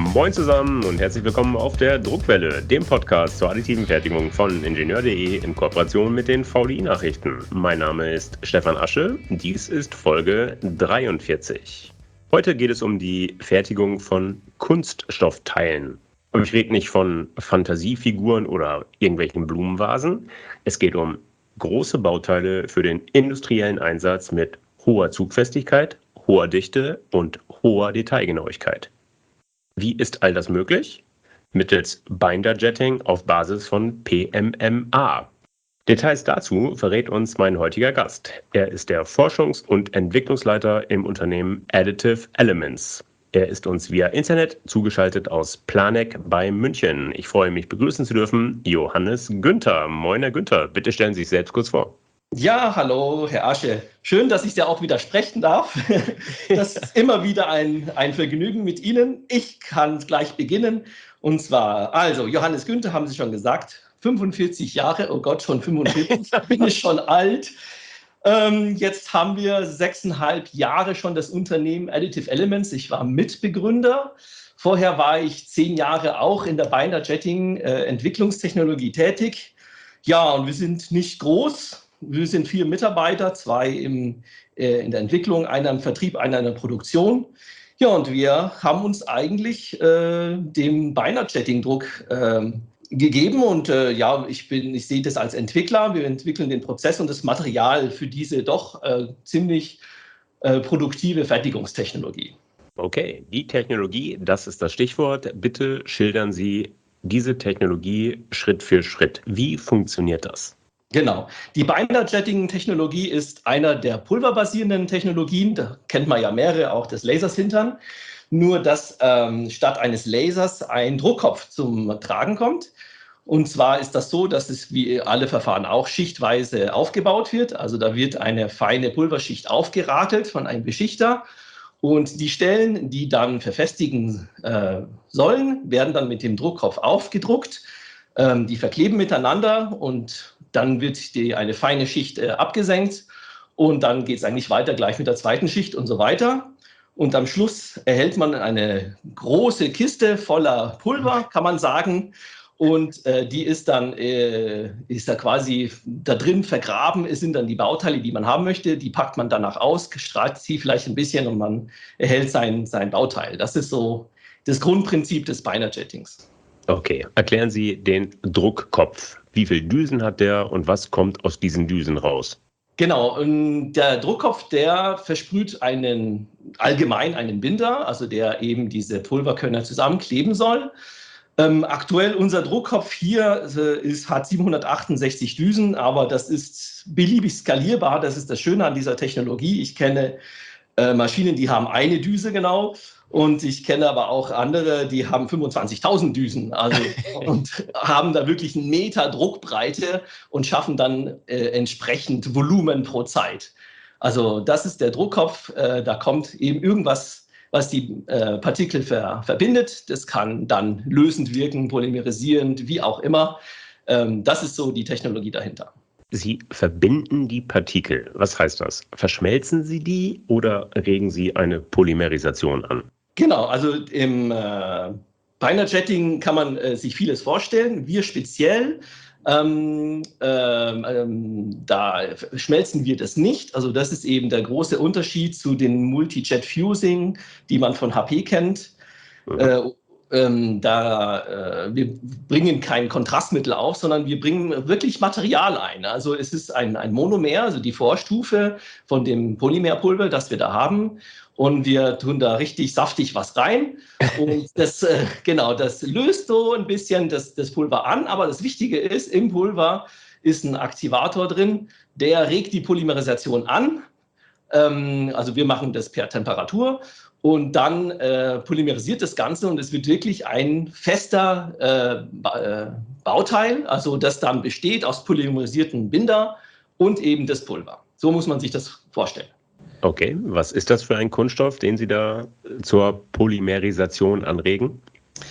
Moin zusammen und herzlich willkommen auf der Druckwelle, dem Podcast zur additiven Fertigung von Ingenieur.de in Kooperation mit den VDI-Nachrichten. Mein Name ist Stefan Asche, dies ist Folge 43. Heute geht es um die Fertigung von Kunststoffteilen. Aber ich rede nicht von Fantasiefiguren oder irgendwelchen Blumenvasen. Es geht um große Bauteile für den industriellen Einsatz mit hoher Zugfestigkeit, hoher Dichte und hoher Detailgenauigkeit. Wie ist all das möglich? Mittels Binder-Jetting auf Basis von PMMA. Details dazu verrät uns mein heutiger Gast. Er ist der Forschungs- und Entwicklungsleiter im Unternehmen Additive Elements. Er ist uns via Internet zugeschaltet aus Planegg bei München. Ich freue mich, begrüßen zu dürfen Johannes Günther. Moin, Herr Günther. Bitte stellen Sie sich selbst kurz vor. Ja, hallo, Herr Asche. Schön, dass ich ja auch widersprechen darf. Das ist immer wieder ein Vergnügen mit Ihnen. Ich kann gleich beginnen. Und zwar, also, Johannes Günther, haben Sie schon gesagt, 45 Jahre, oh Gott, schon 45, bin ich schon alt. Jetzt haben wir 6,5 Jahre schon das Unternehmen Additive Elements. Ich war Mitbegründer. Vorher war ich 10 Jahre auch in der Binder-Jetting-Entwicklungstechnologie tätig. Ja, und wir sind nicht groß. Wir sind 4 Mitarbeiter, 2 in der Entwicklung, einer im Vertrieb, einer in der Produktion. Ja, und wir haben uns eigentlich dem Binder-Jetting-Druck gegeben. Und ja, ich sehe das als Entwickler. Wir entwickeln den Prozess und das Material für diese doch ziemlich produktive Fertigungstechnologie. Okay, die Technologie, das ist das Stichwort. Bitte schildern Sie diese Technologie Schritt für Schritt. Wie funktioniert das? Genau. Die Binder-Jetting-Technologie ist einer der pulverbasierenden Technologien. Da kennt man ja mehrere, auch des Lasershintern. Nur, dass statt eines Lasers ein Druckkopf zum Tragen kommt. Und zwar ist das so, dass es wie alle Verfahren auch schichtweise aufgebaut wird. Also da wird eine feine Pulverschicht aufgerakelt von einem Beschichter. Und die Stellen, die dann verfestigen sollen, werden dann mit dem Druckkopf aufgedruckt. Die verkleben miteinander und dann wird eine feine Schicht abgesenkt und dann geht es eigentlich weiter, gleich mit der zweiten Schicht und so weiter. Und am Schluss erhält man eine große Kiste voller Pulver, kann man sagen. Und die ist da quasi da drin vergraben, es sind dann die Bauteile, die man haben möchte. Die packt man danach aus, strahlt sie vielleicht ein bisschen und man erhält sein Bauteil. Das ist so das Grundprinzip des Binder-Jettings. Okay, erklären Sie den Druckkopf. Wie viele Düsen hat der und was kommt aus diesen Düsen raus? Genau, und der Druckkopf, der versprüht allgemein einen Binder, also der eben diese Pulverkörner zusammenkleben soll. Aktuell unser Druckkopf hier hat 768 Düsen, aber das ist beliebig skalierbar. Das ist das Schöne an dieser Technologie. Ich kenne Maschinen, die haben eine Düse genau. Und ich kenne aber auch andere, die haben 25.000 Düsen und haben da wirklich 1 Meter Druckbreite und schaffen dann entsprechend Volumen pro Zeit. Also das ist der Druckkopf. Da kommt eben irgendwas, was die Partikel verbindet. Das kann dann lösend wirken, polymerisierend, wie auch immer. Das ist so die Technologie dahinter. Sie verbinden die Partikel. Was heißt das? Verschmelzen Sie die oder regen Sie eine Polymerisation an? Genau, also im Binder-Jetting kann man sich vieles vorstellen. Wir speziell, da schmelzen wir das nicht. Also das ist eben der große Unterschied zu den Multi-Jet-Fusing, die man von HP kennt. Wir bringen kein Kontrastmittel auf, sondern wir bringen wirklich Material ein. Also es ist ein Monomer, also die Vorstufe von dem Polymerpulver, das wir da haben. Und wir tun da richtig saftig was rein. Und das löst so ein bisschen das Pulver an. Aber das Wichtige ist, im Pulver ist ein Aktivator drin, der regt die Polymerisation an. Also wir machen das per Temperatur. Und dann polymerisiert das Ganze und es wird wirklich ein fester Bauteil, also das dann besteht aus polymerisierten Binder und eben das Pulver. So muss man sich das vorstellen. Okay, was ist das für ein Kunststoff, den Sie da zur Polymerisation anregen?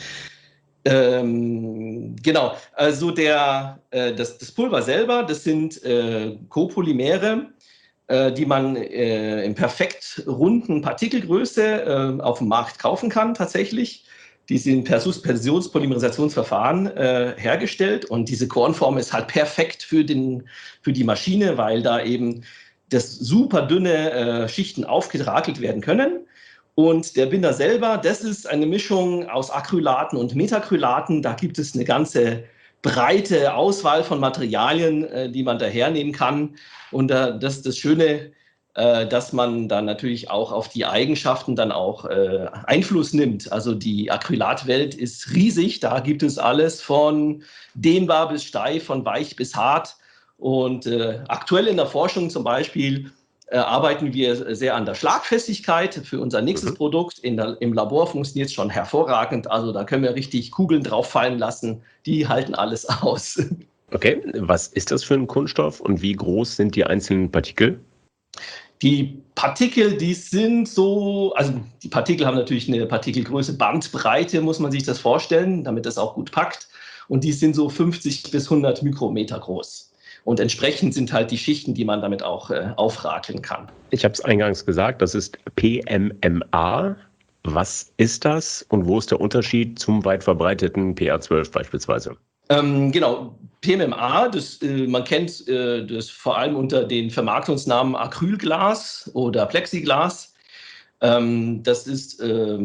Genau, also das Pulver selber, das sind Copolymere, die man in perfekt runden Partikelgröße auf dem Markt kaufen kann tatsächlich. Die sind per Suspensionspolymerisationsverfahren hergestellt und diese Kornform ist halt perfekt für die Maschine, weil da eben das super dünne Schichten aufgerakelt werden können. Und der Binder selber, das ist eine Mischung aus Acrylaten und Metacrylaten. Da gibt es eine ganze breite Auswahl von Materialien, die man da hernehmen kann. Und das ist das Schöne, dass man dann natürlich auch auf die Eigenschaften dann auch Einfluss nimmt. Also die Acrylatwelt ist riesig. Da gibt es alles von dehnbar bis steif, von weich bis hart. Und aktuell in der Forschung zum Beispiel arbeiten wir sehr an der Schlagfestigkeit für unser nächstes Produkt. Im Labor funktioniert es schon hervorragend. Also da können wir richtig Kugeln drauf fallen lassen. Die halten alles aus. Okay, was ist das für ein Kunststoff und wie groß sind die einzelnen Partikel? Die Partikel, die sind so, also die Partikel haben natürlich eine Partikelgröße, Bandbreite, muss man sich das vorstellen, damit das auch gut packt. Und die sind so 50 bis 100 Mikrometer groß. Und entsprechend sind halt die Schichten, die man damit auch aufrakeln kann. Ich habe es eingangs gesagt, das ist PMMA. Was ist das und wo ist der Unterschied zum weit verbreiteten PA12 beispielsweise? Genau, PMMA, man kennt das vor allem unter den Vermarktungsnamen Acrylglas oder Plexiglas. Das ist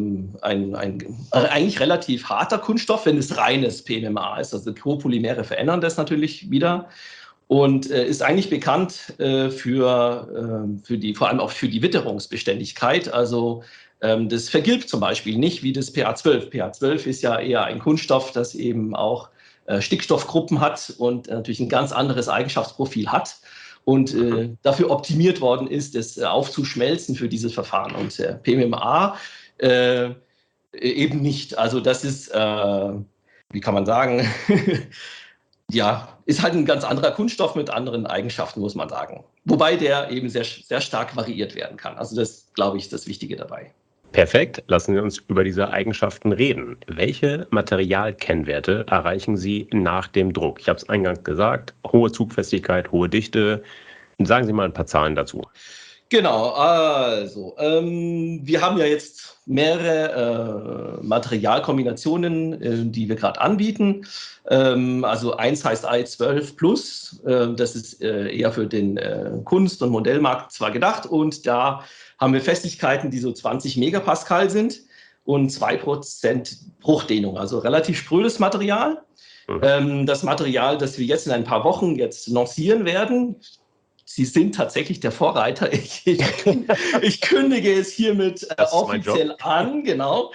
eigentlich relativ harter Kunststoff, wenn es reines PMMA ist. Also Copolymere verändern das natürlich wieder. Und ist eigentlich bekannt vor allem auch für die Witterungsbeständigkeit. Also das vergilbt zum Beispiel nicht wie das PA12. PA12 ist ja eher ein Kunststoff, das eben auch Stickstoffgruppen hat und natürlich ein ganz anderes Eigenschaftsprofil hat und dafür optimiert worden ist, es aufzuschmelzen für dieses Verfahren. Und PMMA eben nicht. Also das ist, wie kann man sagen, ja, ist halt ein ganz anderer Kunststoff mit anderen Eigenschaften, muss man sagen. Wobei der eben sehr, sehr stark variiert werden kann. Also das, glaube ich, ist das Wichtige dabei. Perfekt, lassen Sie uns über diese Eigenschaften reden. Welche Materialkennwerte erreichen Sie nach dem Druck? Ich habe es eingangs gesagt, hohe Zugfestigkeit, hohe Dichte. Sagen Sie mal ein paar Zahlen dazu. Genau, also wir haben ja jetzt mehrere Materialkombinationen, die wir gerade anbieten. Also eins heißt AI12 Plus, das ist eher für den Kunst- und Modellmarkt zwar gedacht und da haben wir Festigkeiten, die so 20 Megapascal sind und 2% Bruchdehnung, also relativ sprödes Material. Das Material, das wir jetzt in ein paar Wochen jetzt lancieren werden, Sie sind tatsächlich der Vorreiter. Ich kündige es hiermit offiziell an, genau.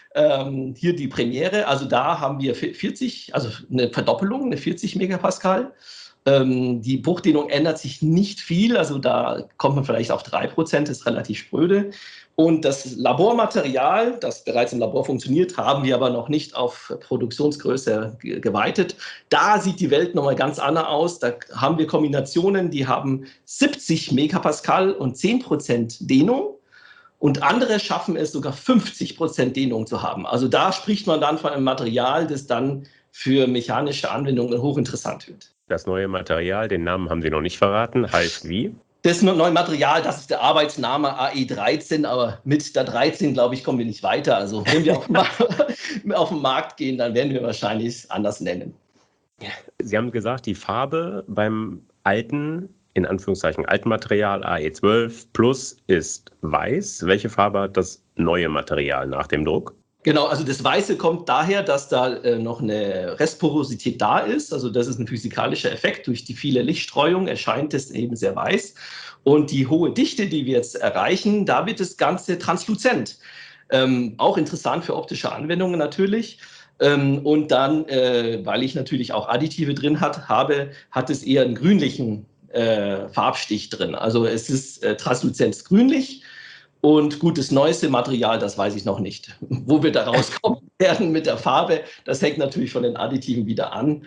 Hier die Premiere. Also da haben wir 40, also eine Verdoppelung, eine 40 Megapascal. Die Bruchdehnung ändert sich nicht viel, also da kommt man vielleicht auf 3%, ist relativ spröde. Und das Labormaterial, das bereits im Labor funktioniert, haben wir aber noch nicht auf Produktionsgröße geweitet. Da sieht die Welt nochmal ganz anders aus. Da haben wir Kombinationen, die haben 70 Megapascal und 10% Dehnung. Und andere schaffen es sogar 50% Dehnung zu haben. Also da spricht man dann von einem Material, das dann für mechanische Anwendungen hochinteressant wird. Das neue Material, den Namen haben Sie noch nicht verraten, heißt wie? Das neue Material, das ist der Arbeitsname AE13, aber mit der 13, glaube ich, kommen wir nicht weiter. Also wenn wir auf den Markt gehen, dann werden wir wahrscheinlich anders nennen. Sie haben gesagt, die Farbe beim alten, in Anführungszeichen alten Material AE12 Plus ist weiß. Welche Farbe hat das neue Material nach dem Druck? Genau, also das Weiße kommt daher, dass da noch eine Restporosität da ist. Also das ist ein physikalischer Effekt. Durch die viele Lichtstreuung erscheint es eben sehr weiß. Und die hohe Dichte, die wir jetzt erreichen, da wird das Ganze transluzent. Auch interessant für optische Anwendungen natürlich. Und dann, weil ich natürlich auch Additive drin habe, hat es eher einen grünlichen Farbstich drin. Also es ist transluzent grünlich. Und gut, das neueste Material, das weiß ich noch nicht. Wo wir da rauskommen werden mit der Farbe, das hängt natürlich von den Additiven wieder an.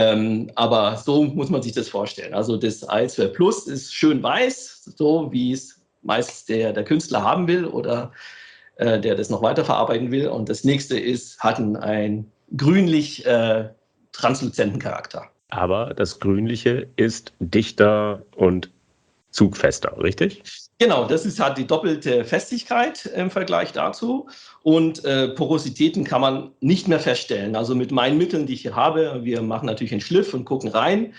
Aber so muss man sich das vorstellen. Also das AI12 Plus ist schön weiß, so wie es meist der Künstler haben will oder der das noch weiterverarbeiten will. Und das nächste hat einen grünlich transluzenten Charakter. Aber das Grünliche ist dichter und zugfester, richtig? Genau, das ist halt die doppelte Festigkeit im Vergleich dazu. Und Porositäten kann man nicht mehr feststellen. Also mit meinen Mitteln, die ich hier habe, wir machen natürlich einen Schliff und gucken rein.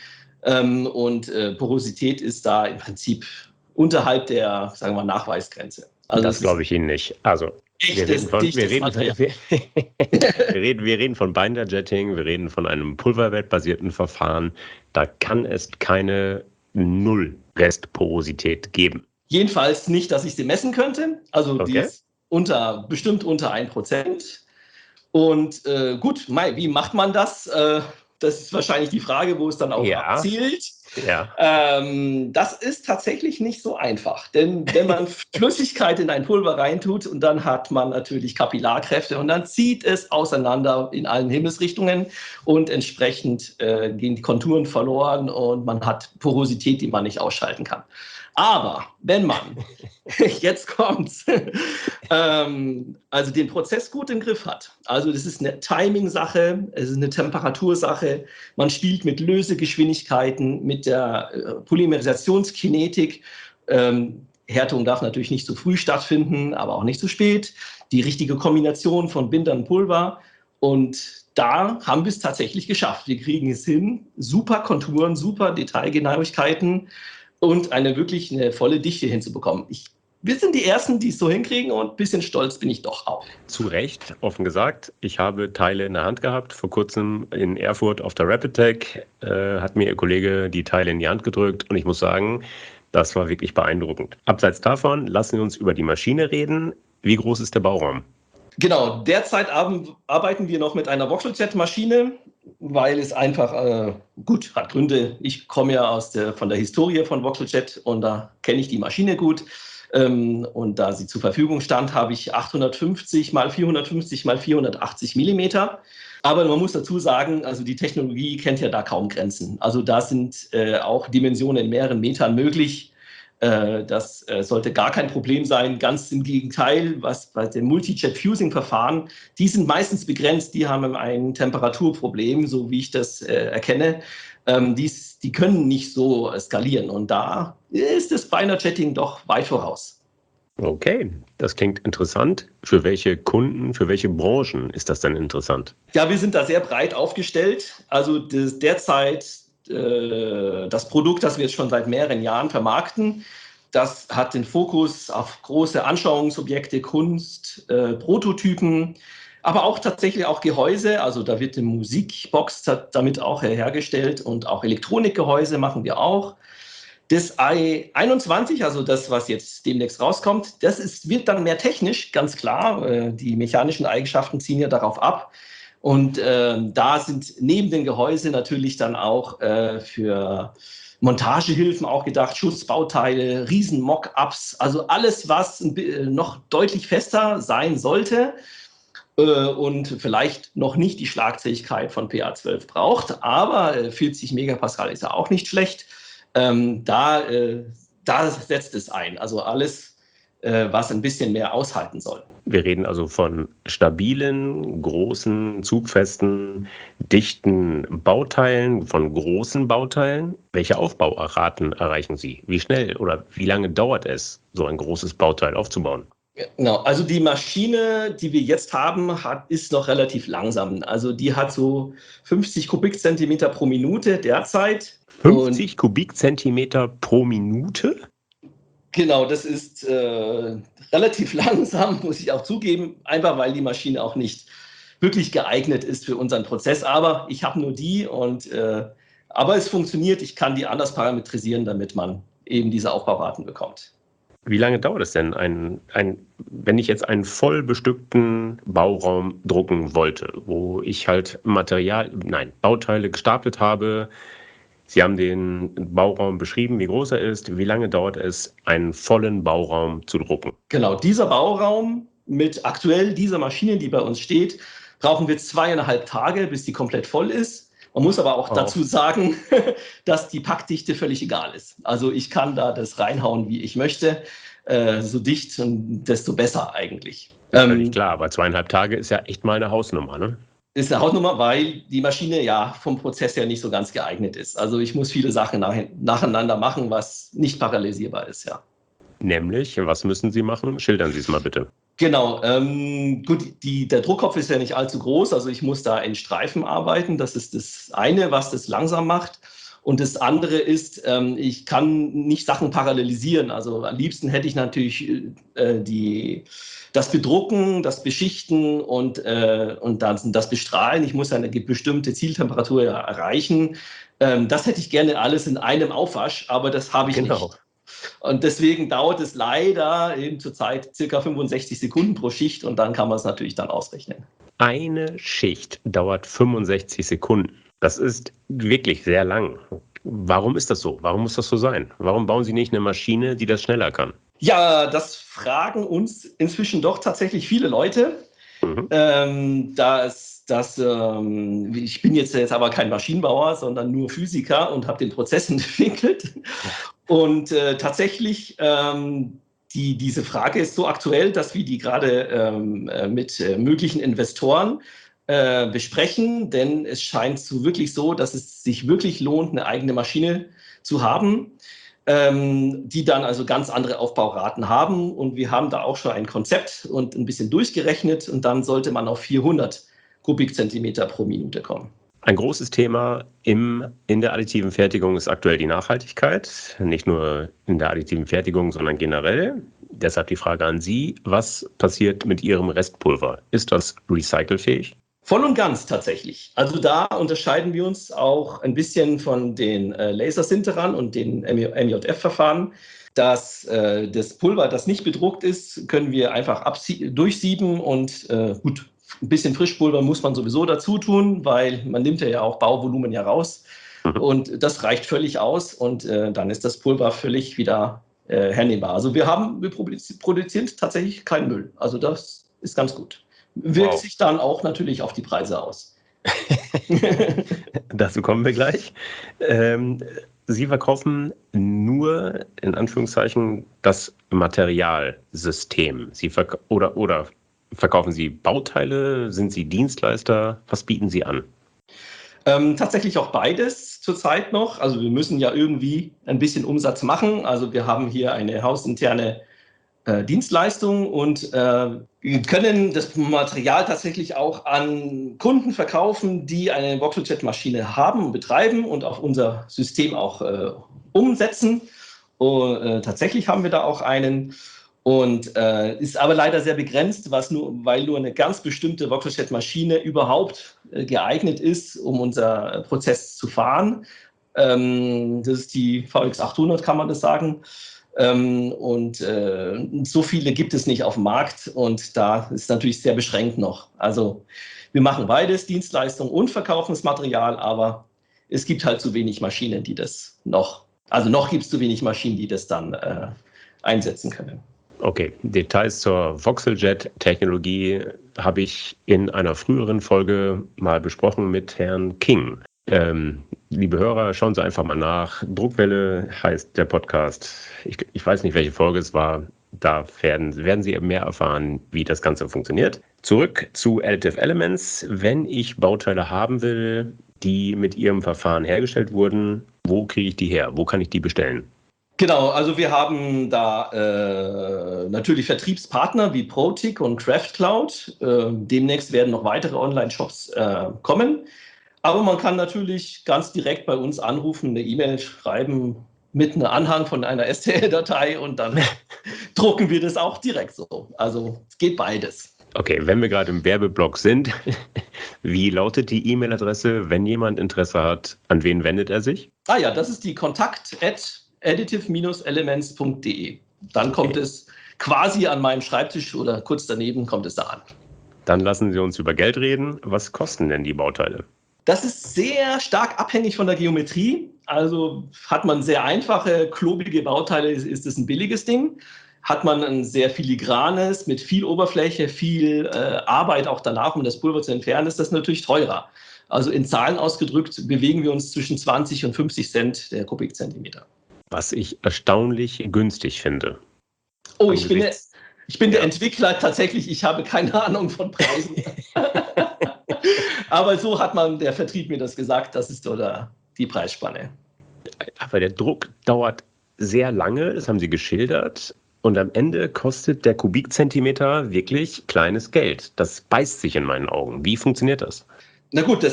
Porosität ist da im Prinzip unterhalb der, sagen wir mal, Nachweisgrenze. Also Das glaube ich Ihnen nicht. Also dichtes Material. Wir reden von Binder-Jetting, wir reden von einem pulverbettbasierten Verfahren. Da kann es keine Null-Restporosität geben. Jedenfalls nicht, dass ich sie messen könnte. Also die Okay. ist bestimmt unter 1%. Und gut, wie macht man das? Das ist wahrscheinlich die Frage, wo es dann auch abzielt. Ja. Das ist tatsächlich nicht so einfach. Denn wenn man Flüssigkeit in ein Pulver reintut und dann hat man natürlich Kapillarkräfte und dann zieht es auseinander in allen Himmelsrichtungen und entsprechend gehen die Konturen verloren und man hat Porosität, die man nicht ausschalten kann. Aber wenn man, jetzt kommt's, also den Prozess gut im Griff hat, also das ist eine Timing-Sache, es ist eine Temperatursache, man spielt mit Lösegeschwindigkeiten, mit der Polymerisationskinetik, Härtung darf natürlich nicht zu früh stattfinden, aber auch nicht zu spät, die richtige Kombination von Binder und Pulver und da haben wir es tatsächlich geschafft. Wir kriegen es hin, super Konturen, super Detailgenauigkeiten, und eine volle Dichte hinzubekommen. Wir sind die Ersten, die es so hinkriegen und ein bisschen stolz bin ich doch auch. Zu Recht, offen gesagt. Ich habe Teile in der Hand gehabt. Vor kurzem in Erfurt auf der Rapid-Tech hat mir Ihr Kollege die Teile in die Hand gedrückt und ich muss sagen, das war wirklich beeindruckend. Abseits davon, lassen wir uns über die Maschine reden. Wie groß ist der Bauraum? Genau, derzeit arbeiten wir noch mit einer Voxeljet-Maschine, weil es einfach, hat Gründe. Ich komme ja von der Historie von Voxeljet und da kenne ich die Maschine gut. Und da sie zur Verfügung stand, habe ich 850 mal 450 mal 480 Millimeter. Aber man muss dazu sagen, also die Technologie kennt ja da kaum Grenzen. Also da sind auch Dimensionen in mehreren Metern möglich. Das sollte gar kein Problem sein. Ganz im Gegenteil, was bei den Multi-Jet-Fusing-Verfahren, die sind meistens begrenzt, die haben ein Temperaturproblem, so wie ich das erkenne. Die können nicht so skalieren und da ist das Binder-Jetting doch weit voraus. Okay, das klingt interessant. Für welche Kunden, für welche Branchen ist das denn interessant? Ja, wir sind da sehr breit aufgestellt. Also derzeit das Produkt, das wir jetzt schon seit mehreren Jahren vermarkten, das hat den Fokus auf große Anschauungsobjekte, Kunst, Prototypen, aber auch tatsächlich auch Gehäuse. Also da wird eine Musikbox damit auch hergestellt und auch Elektronikgehäuse machen wir auch. Das i21, also das, was jetzt demnächst rauskommt, wird dann mehr technisch, ganz klar. Die mechanischen Eigenschaften ziehen ja darauf ab. Und da sind neben den Gehäuse natürlich dann auch für Montagehilfen auch gedacht, Schutzbauteile, riesen Mock-ups, also alles, was noch deutlich fester sein sollte und vielleicht noch nicht die Schlagzähigkeit von PA12 braucht, aber 40 Megapascal ist ja auch nicht schlecht. Da setzt es ein, also alles, was ein bisschen mehr aushalten soll. Wir reden also von stabilen, großen, zugfesten, dichten Bauteilen, von großen Bauteilen. Welche Aufbauraten erreichen Sie? Wie schnell oder wie lange dauert es, so ein großes Bauteil aufzubauen? Genau, also die Maschine, die wir jetzt haben, ist noch relativ langsam. Also die hat so 50 Kubikzentimeter pro Minute derzeit. 50 Kubikzentimeter pro Minute? Genau, das ist relativ langsam, muss ich auch zugeben, einfach weil die Maschine auch nicht wirklich geeignet ist für unseren Prozess. Aber ich habe nur die aber es funktioniert. Ich kann die anders parametrisieren, damit man eben diese Aufbauraten bekommt. Wie lange dauert es denn, wenn ich jetzt einen voll bestückten Bauraum drucken wollte, wo ich halt Bauteile gestapelt habe? Sie haben den Bauraum beschrieben, wie groß er ist. Wie lange dauert es, einen vollen Bauraum zu drucken? Genau, dieser Bauraum mit aktuell dieser Maschine, die bei uns steht, brauchen wir 2,5 Tage, bis die komplett voll ist. Man muss aber auch dazu sagen, dass die Packdichte völlig egal ist. Also ich kann da das reinhauen, wie ich möchte. So dicht und desto besser eigentlich. Völlig klar, aber 2,5 Tage ist ja echt mal eine Hausnummer, ne? Ist eine Hausnummer, weil die Maschine ja vom Prozess her nicht so ganz geeignet ist. Also ich muss viele Sachen nacheinander machen, was nicht parallelisierbar ist, ja. Nämlich, was müssen Sie machen? Schildern Sie es mal bitte. Genau, gut, der Druckkopf ist ja nicht allzu groß, also ich muss da in Streifen arbeiten. Das ist das eine, was das langsam macht. Und das andere ist, ich kann nicht Sachen parallelisieren. Also am liebsten hätte ich natürlich das Bedrucken, das Beschichten und dann das Bestrahlen. Ich muss eine bestimmte Zieltemperatur erreichen. Das hätte ich gerne alles in einem Aufwasch, aber das habe ich nicht. Und deswegen dauert es leider eben zurzeit circa 65 Sekunden pro Schicht und dann kann man es natürlich dann ausrechnen. Eine Schicht dauert 65 Sekunden. Das ist wirklich sehr lang. Warum ist das so? Warum muss das so sein? Warum bauen Sie nicht eine Maschine, die das schneller kann? Ja, das fragen uns inzwischen doch tatsächlich viele Leute. Ich bin jetzt aber kein Maschinenbauer, sondern nur Physiker und habe den Prozess entwickelt. Und tatsächlich, diese Frage ist so aktuell, dass wir die gerade mit möglichen Investoren besprechen, denn es scheint wirklich so, dass es sich wirklich lohnt, eine eigene Maschine zu haben, die dann also ganz andere Aufbauraten haben. Und wir haben da auch schon ein Konzept und ein bisschen durchgerechnet und dann sollte man auf 400 Kubikzentimeter pro Minute kommen. Ein großes Thema in der additiven Fertigung ist aktuell die Nachhaltigkeit. Nicht nur in der additiven Fertigung, sondern generell. Deshalb die Frage an Sie, was passiert mit Ihrem Restpulver? Ist das recycelfähig? Voll und ganz tatsächlich. Also da unterscheiden wir uns auch ein bisschen von den Lasersinterern und den MJF-Verfahren. Das Pulver, das nicht bedruckt ist, können wir einfach durchsieben und gut, ein bisschen Frischpulver muss man sowieso dazu tun, weil man nimmt ja auch Bauvolumen ja raus. Und das reicht völlig aus und dann ist das Pulver völlig wieder hernehmbar. Also wir produzieren tatsächlich keinen Müll. Also das ist ganz gut. Wirkt sich dann auch natürlich auf die Preise aus. Dazu kommen wir gleich. Sie verkaufen nur, in Anführungszeichen, das Materialsystem. Oder verkaufen Sie Bauteile? Sind Sie Dienstleister? Was bieten Sie an? Tatsächlich auch beides zurzeit noch. Also wir müssen ja irgendwie ein bisschen Umsatz machen. Also wir haben hier eine hausinterne Dienstleistung und können das Material tatsächlich auch an Kunden verkaufen, die eine Voxeljet-Maschine haben und betreiben und auf unser System auch umsetzen. Und tatsächlich haben wir da auch einen und ist aber leider sehr begrenzt, weil nur eine ganz bestimmte Voxeljet-Maschine überhaupt geeignet ist, um unser Prozess zu fahren. Das ist die VX800, kann man das sagen. So viele gibt es nicht auf dem Markt und da ist natürlich sehr beschränkt noch. Also wir machen beides, Dienstleistung und verkaufen das Material, aber es gibt halt zu wenig Maschinen, die das noch gibt es zu wenig Maschinen, die das dann einsetzen können. Okay, Details zur Voxeljet-Technologie habe ich in einer früheren Folge mal besprochen mit Herrn King. Liebe Hörer, schauen Sie einfach mal nach. Druckwelle heißt der Podcast. Ich weiß nicht, welche Folge es war. Da werden Sie mehr erfahren, wie das Ganze funktioniert. Zurück zu Additive Elements. Wenn ich Bauteile haben will, die mit Ihrem Verfahren hergestellt wurden, wo kriege ich die her? Wo kann ich die bestellen? Genau, also wir haben da natürlich Vertriebspartner wie Protic und CraftCloud. Demnächst werden noch weitere Online-Shops kommen. Aber man kann natürlich ganz direkt bei uns anrufen, eine E-Mail schreiben mit einem Anhang von einer STL-Datei und dann drucken wir das auch direkt so. Also es geht beides. Okay, wenn wir gerade im Werbeblock sind, wie lautet die E-Mail-Adresse, wenn jemand Interesse hat? An wen wendet er sich? Ja, das ist die kontakt@additive-elements.de. Dann kommt es quasi an meinem Schreibtisch oder kurz daneben kommt es da an. Dann lassen Sie uns über Geld reden. Was kosten denn die Bauteile? Das ist sehr stark abhängig von der Geometrie. Also hat man sehr einfache, klobige Bauteile, ist es ein billiges Ding. Hat man ein sehr filigranes, mit viel Oberfläche, viel Arbeit auch danach, um das Pulver zu entfernen, ist das natürlich teurer. Also in Zahlen ausgedrückt bewegen wir uns zwischen 20 und 50 Cent der Kubikzentimeter. Was ich erstaunlich günstig finde. Oh, ich bin der Entwickler tatsächlich. Ich habe keine Ahnung von Preisen. Aber so hat der Vertrieb mir das gesagt, das ist so die Preisspanne. Aber der Druck dauert sehr lange, das haben Sie geschildert. Und am Ende kostet der Kubikzentimeter wirklich kleines Geld. Das beißt sich in meinen Augen. Wie funktioniert das? Na gut,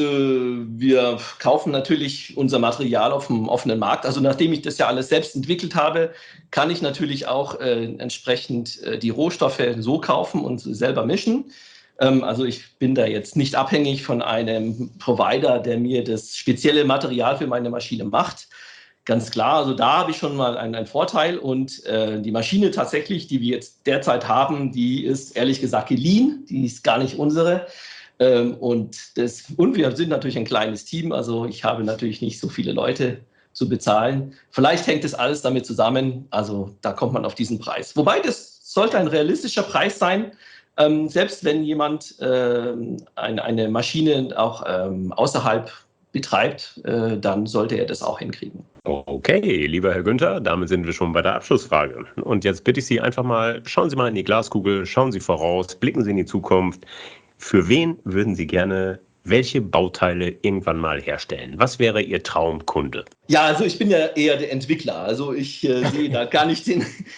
wir kaufen natürlich unser Material auf dem offenen Markt. Also nachdem ich das ja alles selbst entwickelt habe, kann ich natürlich auch entsprechend die Rohstoffe so kaufen und selber mischen. Also ich bin da jetzt nicht abhängig von einem Provider, der mir das spezielle Material für meine Maschine macht. Ganz klar, also da habe ich schon mal einen Vorteil. Und die Maschine tatsächlich, die wir jetzt derzeit haben, die ist ehrlich gesagt geliehen. Die ist gar nicht unsere. Und wir sind natürlich ein kleines Team, also ich habe natürlich nicht so viele Leute zu bezahlen. Vielleicht hängt das alles damit zusammen, also da kommt man auf diesen Preis. Wobei das sollte ein realistischer Preis sein, selbst wenn jemand eine Maschine auch außerhalb betreibt, dann sollte er das auch hinkriegen. Okay, lieber Herr Günther, damit sind wir schon bei der Abschlussfrage. Und jetzt bitte ich Sie einfach mal, schauen Sie mal in die Glaskugel, schauen Sie voraus, blicken Sie in die Zukunft. Für wen würden Sie gerne welche Bauteile irgendwann mal herstellen? Was wäre Ihr Traumkunde? Ja, also ich bin ja eher der Entwickler. Also ich sehe da gar nicht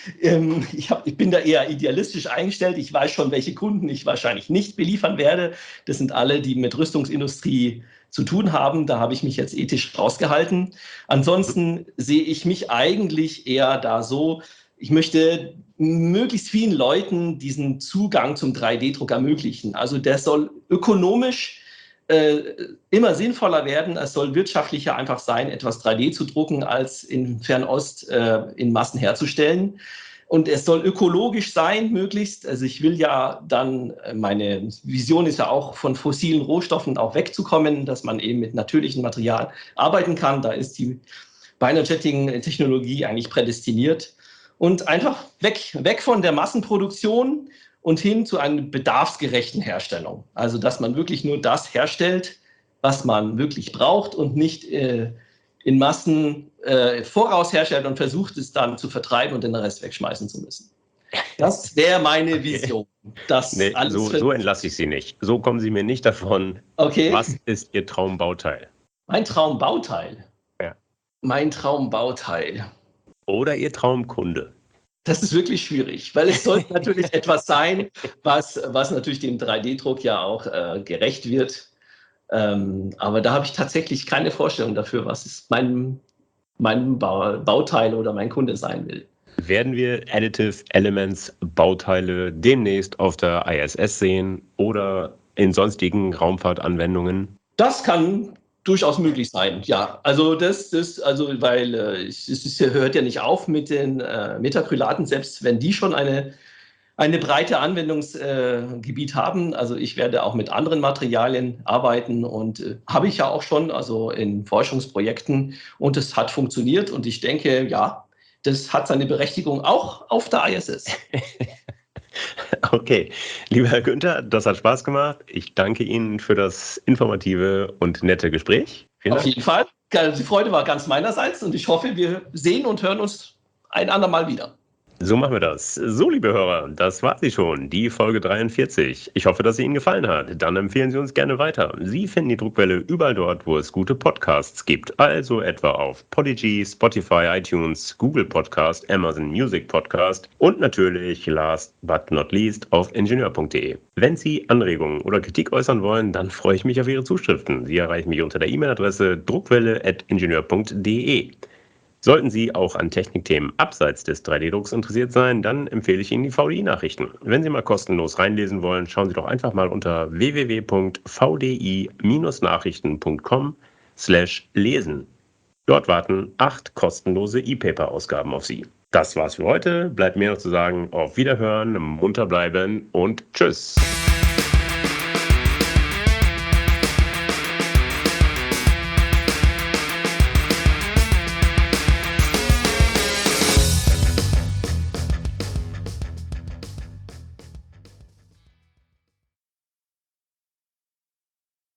ich bin da eher idealistisch eingestellt. Ich weiß schon, welche Kunden ich wahrscheinlich nicht beliefern werde. Das sind alle, die mit Rüstungsindustrie zu tun haben. Da habe ich mich jetzt ethisch rausgehalten. Ansonsten sehe ich mich eigentlich eher da so, ich möchte möglichst vielen Leuten diesen Zugang zum 3D-Druck ermöglichen. Also der soll ökonomisch immer sinnvoller werden. Es soll wirtschaftlicher einfach sein, etwas 3D zu drucken, als in Fernost in Massen herzustellen. Und es soll ökologisch sein, möglichst. Also ich will ja dann, meine Vision ist ja auch, von fossilen Rohstoffen auch wegzukommen, dass man eben mit natürlichem Material arbeiten kann. Da ist die Binder-Jetting-Technologie eigentlich prädestiniert. Und einfach weg von der Massenproduktion und hin zu einer bedarfsgerechten Herstellung. Also, dass man wirklich nur das herstellt, was man wirklich braucht und nicht in Massen voraus herstellt und versucht, es dann zu vertreiben und den Rest wegschmeißen zu müssen. Das wäre meine Vision. Nee, so entlasse ich Sie nicht. So kommen Sie mir nicht davon. Okay. Was ist Ihr Traumbauteil? Mein Traumbauteil? Ja. Mein Traumbauteil. Oder Ihr Traumkunde? Das ist wirklich schwierig, weil es sollte natürlich etwas sein, was natürlich dem 3D-Druck ja auch gerecht wird. Aber da habe ich tatsächlich keine Vorstellung dafür, was es mein Bauteil oder mein Kunde sein will. Werden wir Additive Elements Bauteile demnächst auf der ISS sehen oder in sonstigen Raumfahrtanwendungen? Das kann durchaus möglich sein, ja. Also weil es hört ja nicht auf mit den Metacrylaten, selbst wenn die schon eine breite Anwendungsgebiet haben. Also ich werde auch mit anderen Materialien arbeiten und habe ich ja auch schon, also in Forschungsprojekten, und es hat funktioniert und ich denke, ja, das hat seine Berechtigung auch auf der ISS. Okay, lieber Herr Günther, das hat Spaß gemacht. Ich danke Ihnen für das informative und nette Gespräch. Vielen Dank. Auf jeden Fall. Die Freude war ganz meinerseits und ich hoffe, wir sehen und hören uns ein andermal wieder. So machen wir das. So, liebe Hörer, das war sie schon, die Folge 43. Ich hoffe, dass sie Ihnen gefallen hat. Dann empfehlen Sie uns gerne weiter. Sie finden die Druckwelle überall dort, wo es gute Podcasts gibt. Also etwa auf Podigy, Spotify, iTunes, Google Podcast, Amazon Music Podcast und natürlich, last but not least, auf ingenieur.de. Wenn Sie Anregungen oder Kritik äußern wollen, dann freue ich mich auf Ihre Zuschriften. Sie erreichen mich unter der E-Mail-Adresse druckwelle@ingenieur.de. Sollten Sie auch an Technikthemen abseits des 3D-Drucks interessiert sein, dann empfehle ich Ihnen die VDI-Nachrichten. Wenn Sie mal kostenlos reinlesen wollen, schauen Sie doch einfach mal unter www.vdi-nachrichten.com/lesen. Dort warten 8 kostenlose E-Paper-Ausgaben auf Sie. Das war's für heute. Bleibt mir noch zu sagen, auf Wiederhören, munter bleiben und tschüss.